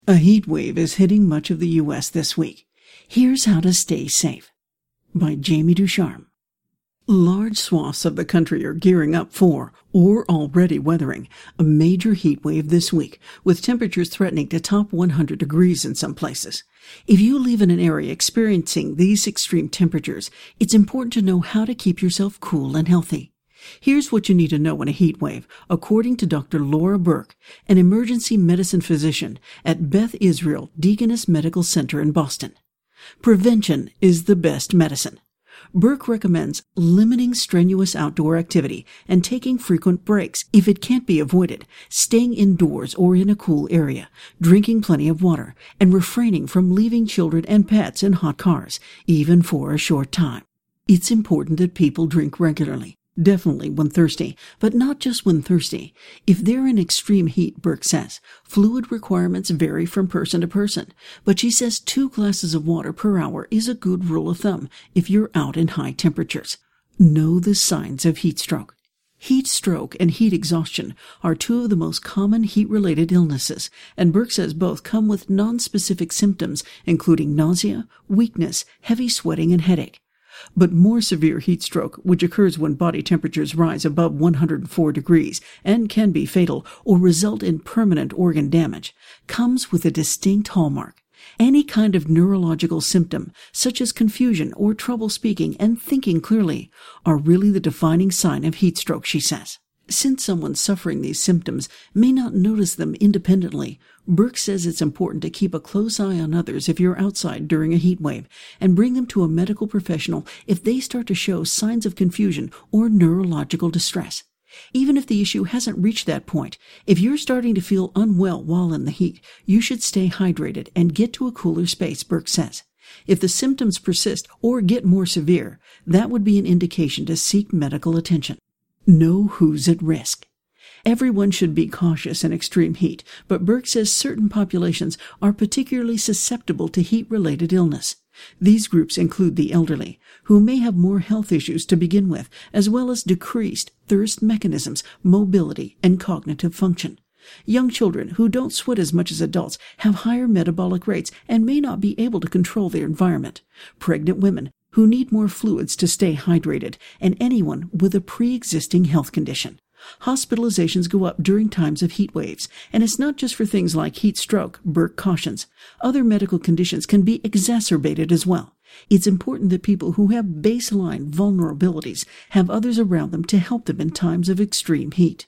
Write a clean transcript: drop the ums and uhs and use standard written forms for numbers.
A heat wave is hitting much of the U.S. this week. Here's how to stay safe. By Jamie Ducharme. Large swaths of the country are gearing up for, or already weathering, a major heat wave this week, with temperatures threatening to top 100 degrees in some places. If you live in an area experiencing these extreme temperatures, it's important to know how to keep yourself cool and healthy. Here's what you need to know in a heat wave, according to Dr. Laura Burke, an emergency medicine physician at Beth Israel Deaconess Medical Center in Boston. Prevention is the best medicine. Burke recommends limiting strenuous outdoor activity and taking frequent breaks if it can't be avoided, staying indoors or in a cool area, drinking plenty of water, and refraining from leaving children and pets in hot cars, even for a short time. It's important that people drink regularly. Definitely when thirsty, but not just when thirsty. If they're in extreme heat, Burke says, fluid requirements vary from person to person, but she says 2 glasses of water per hour is a good rule of thumb if you're out in high temperatures. Know the signs of heat stroke. Heat stroke and heat exhaustion are 2 of the most common heat-related illnesses, and Burke says both come with non-specific symptoms, including nausea, weakness, heavy sweating, and headache. But more severe heat stroke, which occurs when body temperatures rise above 104 degrees and can be fatal or result in permanent organ damage, comes with a distinct hallmark. Any kind of neurological symptom, such as confusion or trouble speaking and thinking clearly, are really the defining sign of heat stroke, she says. Since someone suffering these symptoms may not notice them independently, Burke says it's important to keep a close eye on others if you're outside during a heat wave and bring them to a medical professional if they start to show signs of confusion or neurological distress. Even if the issue hasn't reached that point, if you're starting to feel unwell while in the heat, you should stay hydrated and get to a cooler space, Burke says. If the symptoms persist or get more severe, that would be an indication to seek medical attention. Know who's at risk. Everyone should be cautious in extreme heat, but Burke says certain populations are particularly susceptible to heat-related illness. These groups include the elderly, who may have more health issues to begin with, as well as decreased thirst mechanisms, mobility, and cognitive function. Young children who don't sweat as much as adults have higher metabolic rates and may not be able to control their environment. Pregnant women who need more fluids to stay hydrated, and anyone with a pre-existing health condition. Hospitalizations go up during times of heat waves, and it's not just for things like heat stroke, Burke cautions. Other medical conditions can be exacerbated as well. It's important that people who have baseline vulnerabilities have others around them to help them in times of extreme heat.